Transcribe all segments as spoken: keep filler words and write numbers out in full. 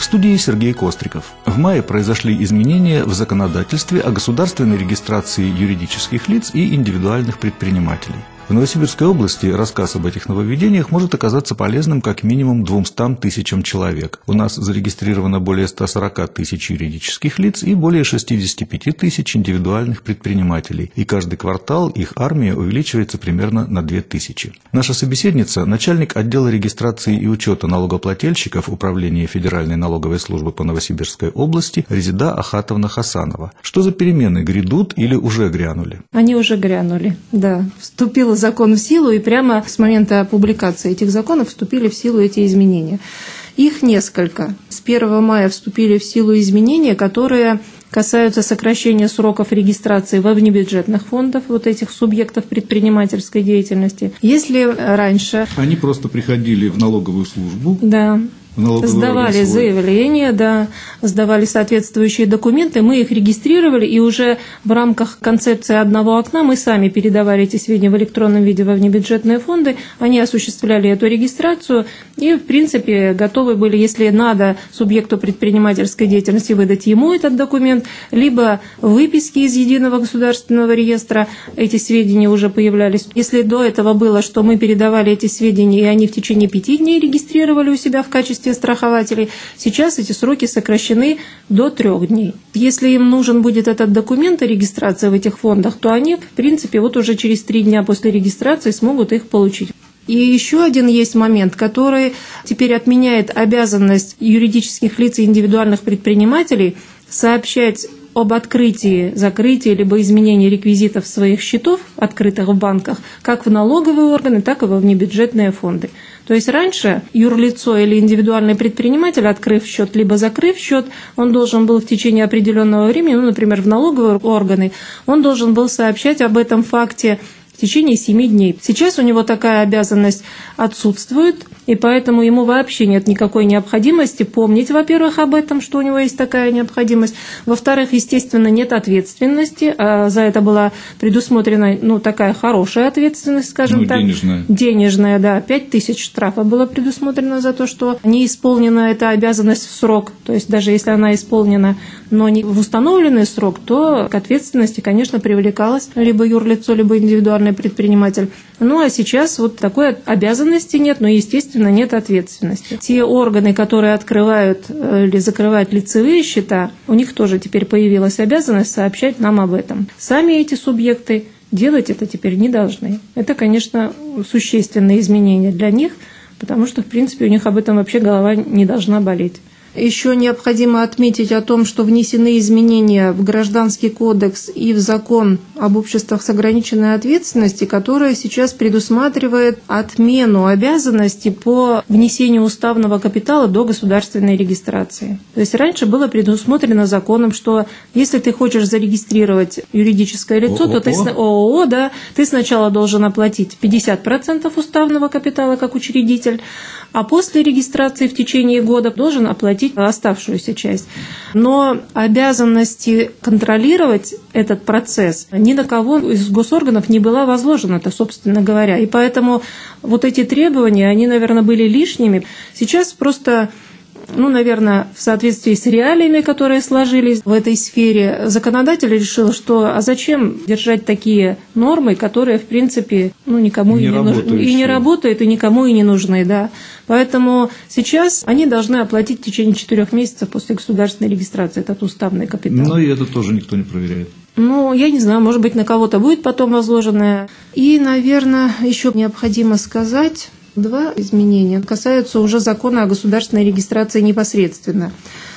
В студии Сергей Костриков. В мае произошли изменения в законодательстве о государственной регистрации юридических лиц и индивидуальных предпринимателей. В Новосибирской области рассказ об этих нововведениях может оказаться полезным как минимум двумстам тысячам человек. У нас зарегистрировано более ста сорока тысяч юридических лиц и более шестидесяти пяти тысяч индивидуальных предпринимателей, и каждый квартал их армия увеличивается примерно на две тысячи. Наша собеседница – начальник отдела регистрации и учета налогоплательщиков Управления Федеральной налоговой службы по Новосибирской области Резеда Ахатовна Хасанова. Что за перемены грядут или уже грянули? Они уже грянули, да. Вступил закон в силу, и прямо с момента публикации этих законов вступили в силу эти изменения. Их несколько. С первого мая вступили в силу изменения, которые касаются сокращения сроков регистрации во внебюджетных фондах вот этих субъектов предпринимательской деятельности. Если раньше... Они просто приходили в налоговую службу. Да. Сдавали заявления, да, сдавали соответствующие документы, мы их регистрировали, и уже в рамках концепции одного окна мы сами передавали эти сведения в электронном виде во внебюджетные фонды, они осуществляли эту регистрацию и, в принципе, готовы были, если надо субъекту предпринимательской деятельности, выдать ему этот документ, либо выписки из Единого государственного реестра, эти сведения уже появлялись. Если до этого было, что мы передавали эти сведения, и они в течение пяти дней регистрировали у себя в качестве страхователей, сейчас эти сроки сокращены до трех дней. Если им нужен будет этот документ о регистрации в этих фондах, то они, в принципе, вот уже через три дня после регистрации смогут их получить. И еще один есть момент, который теперь отменяет обязанность юридических лиц и индивидуальных предпринимателей сообщать об открытии, закрытии либо изменении реквизитов своих счетов, открытых в банках, как в налоговые органы, так и во внебюджетные фонды. То есть раньше юрлицо или индивидуальный предприниматель, открыв счет либо закрыв счет, он должен был в течение определенного времени, ну, например, в налоговые органы, он должен был сообщать об этом факте в течение семи дней. Сейчас у него такая обязанность отсутствует, и поэтому ему вообще нет никакой необходимости помнить, во-первых, об этом, что у него есть такая необходимость. Во-вторых, естественно, нет ответственности. А за это была предусмотрена, ну, такая хорошая ответственность, скажем ну, так. Денежная. Денежная, да. пять тысяч штрафа было предусмотрено за то, что не исполнена эта обязанность в срок. То есть даже если она исполнена, но не в установленный срок, то к ответственности, конечно, привлекалось либо юрлицо, либо индивидуальный предприниматель. Ну а сейчас вот такой обязанности нет, но, естественно, нет ответственности. Те органы, которые открывают или закрывают лицевые счета, у них тоже теперь появилась обязанность сообщать нам об этом. Сами эти субъекты делать это теперь не должны. Это, конечно, существенные изменения для них, потому что, в принципе, у них об этом вообще голова не должна болеть. Еще необходимо отметить о том, что внесены изменения в Гражданский кодекс и в Закон об обществах с ограниченной ответственностью, которая сейчас предусматривает отмену обязанностей по внесению уставного капитала до государственной регистрации. То есть раньше было предусмотрено законом, что если ты хочешь зарегистрировать юридическое лицо, ООО, то ты, ООО, да, ты сначала должен оплатить пятьдесят процентов уставного капитала как учредитель, а после регистрации в течение года должен оплатить оставшуюся часть. Но обязанности контролировать этот процесс ни на кого из госорганов не была возложена, это, собственно говоря. И поэтому вот эти требования, они, наверное, были лишними. Сейчас просто... Ну, наверное, в соответствии с реалиями, которые сложились в этой сфере, законодатель решил, что а зачем держать такие нормы, которые, в принципе, ну, никому не и, не нужны, и не работают, и никому и не нужны. Да. Поэтому сейчас они должны оплатить в течение четырех месяцев после государственной регистрации этот уставный капитал. Но и это тоже никто не проверяет. Ну, я не знаю, может быть, на кого-то будет потом возложенное. И, наверное, еще необходимо сказать... Два изменения касаются уже закона о государственной регистрации непосредственно.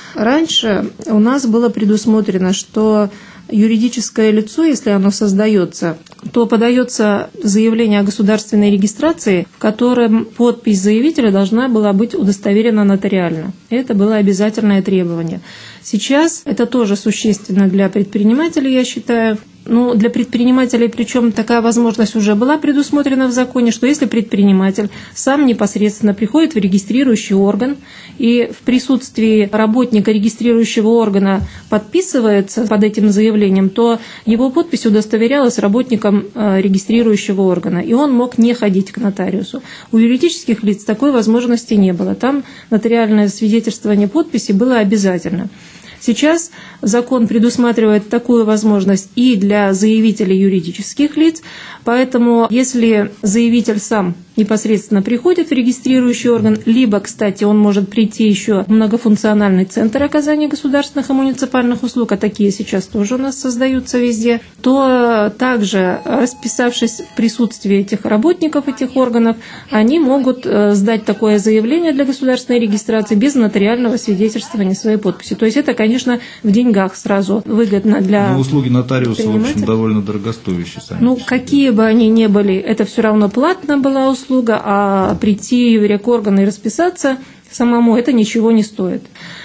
Раньше у нас было предусмотрено, что юридическое лицо, если оно создается, то подается заявление о государственной регистрации, в котором подпись заявителя должна была быть удостоверена нотариально. Это было обязательное требование. Сейчас это тоже существенно для предпринимателей, я считаю. Ну, для предпринимателей, причем такая возможность уже была предусмотрена в законе, что если предприниматель сам непосредственно приходит в регистрирующий орган и в присутствии работника регистрирующего органа подписывается под этим заявлением, то его подпись удостоверялась работником регистрирующего органа, и он мог не ходить к нотариусу. У юридических лиц такой возможности не было. Там нотариальное свидетельствование подписи было обязательно. Сейчас закон предусматривает такую возможность и для заявителей юридических лиц, поэтому если заявитель сам непосредственно приходит в регистрирующий орган, либо, кстати, он может прийти еще в многофункциональный центр оказания государственных и муниципальных услуг, а такие сейчас тоже у нас создаются везде, то также, расписавшись в присутствии этих работников этих органов, они могут сдать такое заявление для государственной регистрации без нотариального свидетельствования своей подписи. То есть это, конечно, в деньгах сразу выгодно для Но услуги нотариуса, в общем, довольно дорогостоящие сами. Ну, какие бы они ни были, это все равно платная была услуга, а прийти в рекорган и расписаться самому это ничего не стоит.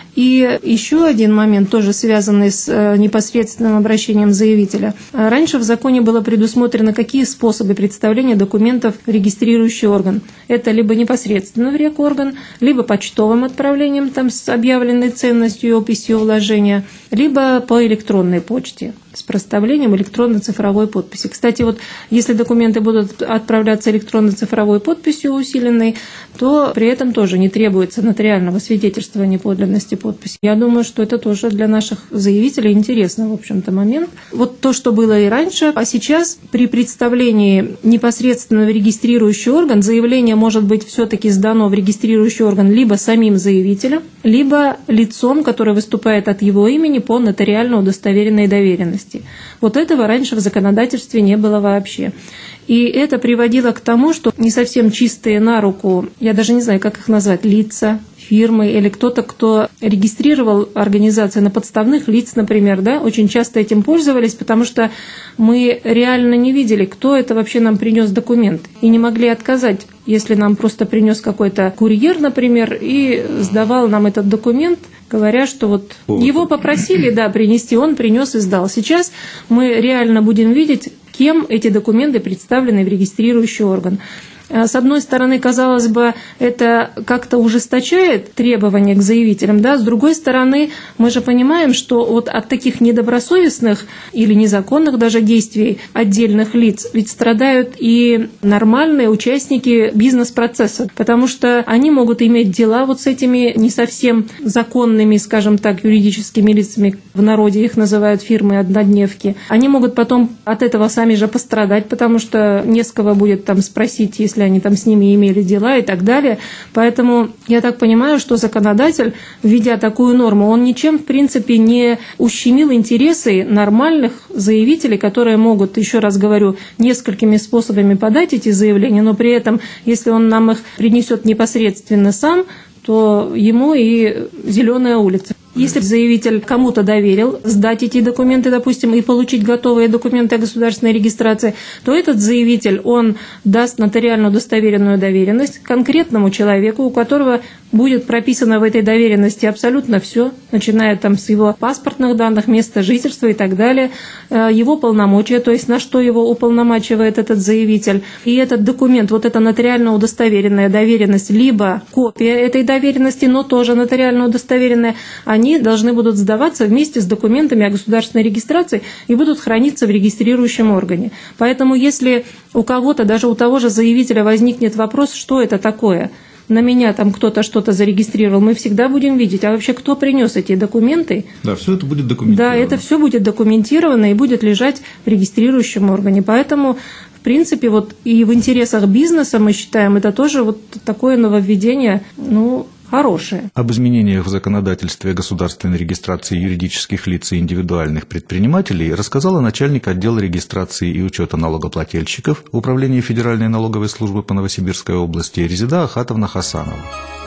И еще один момент, тоже связанный с непосредственным обращением заявителя. Раньше в законе было предусмотрено, какие способы представления документов в регистрирующий орган. Это либо непосредственно в рекорган, либо почтовым отправлением там, с объявленной ценностью и описью вложения, либо по электронной почте с проставлением электронной цифровой подписи. Кстати, вот если документы будут отправляться электронной цифровой подписью усиленной, то при этом тоже не требуется нотариального свидетельствования подлинности подписи. Я думаю, что это тоже для наших заявителей интересный, в общем-то, момент. Вот то, что было и раньше, а сейчас при представлении непосредственно в регистрирующий орган заявление может быть все-таки сдано в регистрирующий орган либо самим заявителем, либо лицом, которое выступает от его имени по нотариально удостоверенной доверенности. Вот этого раньше в законодательстве не было вообще. И это приводило к тому, что не совсем чистые на руку, я даже не знаю, как их назвать, лица, фирмы или кто-то, кто регистрировал организации на подставных лиц, например, да, очень часто этим пользовались, потому что мы реально не видели, кто это вообще нам принес документ, и не могли отказать, если нам просто принес какой-то курьер, например, и сдавал нам этот документ, говоря, что вот его попросили, да, принести, он принес и сдал. Сейчас мы реально будем видеть, кем эти документы представлены в регистрирующий орган. С одной стороны, казалось бы, это как-то ужесточает требования к заявителям, да? С другой стороны, мы же понимаем, что вот от таких недобросовестных или незаконных даже действий отдельных лиц ведь страдают и нормальные участники бизнес-процесса, потому что они могут иметь дела вот с этими не совсем законными, скажем так, юридическими лицами, в народе их называют фирмы-однодневки. Они могут потом от этого сами же пострадать, потому что не с кого будет там спросить, если они там с ними имели дела и так далее. Поэтому я так понимаю, что законодатель, введя такую норму, он ничем, в принципе, не ущемил интересы нормальных заявителей, которые могут, еще раз говорю, несколькими способами подать эти заявления, но при этом, если он нам их принесет непосредственно сам, то ему и зеленая улица. Если заявитель кому-то доверил сдать эти документы, допустим, и получить готовые документы о государственной регистрации, то этот заявитель, он даст нотариально удостоверенную доверенность конкретному человеку, у которого будет прописано в этой доверенности абсолютно все, начиная там с его паспортных данных, места жительства и так далее, его полномочия, то есть на что его уполномачивает этот заявитель. И этот документ, вот эта нотариально удостоверенная доверенность, либо копия этой доверенности, но тоже нотариально удостоверенная, они должны будут сдаваться вместе с документами о государственной регистрации и будут храниться в регистрирующем органе. Поэтому если у кого-то, даже у того же заявителя, возникнет вопрос, что это такое, на меня там кто-то что-то зарегистрировал, мы всегда будем видеть, а вообще кто принес эти документы. Да, все это будет документировано. Да, это все будет документировано и будет лежать в регистрирующем органе. Поэтому, в принципе, вот и в интересах бизнеса, мы считаем, это тоже вот такое нововведение, ну, хорошее. Об изменениях в законодательстве о государственной регистрации юридических лиц и индивидуальных предпринимателей рассказала начальник отдела регистрации и учета налогоплательщиков Управления Федеральной налоговой службы по Новосибирской области Резеда Ахатовна Хасанова.